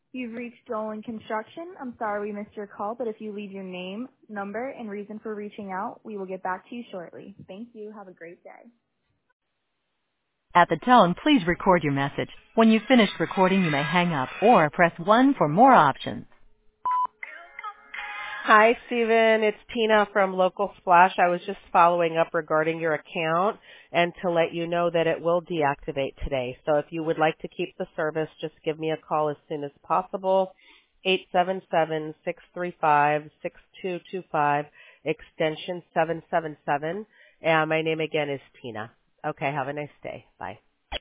You've reached Dolan Construction. I'm sorry we missed your call, but if you leave your name, number, and reason for reaching out, we will get back to you shortly. Thank you. Have a great day. At the tone, please record your message. When you've finished recording, you may hang up or press 1 for more options. Hi, Stephen. It's Tina from Local Splash. I was just following up regarding your account and to let you know that it will deactivate today. So if you would like to keep the service, just give me a call as soon as possible. 877-635-6225, extension 777. And my name again is Tina. Okay, have a nice day. Bye.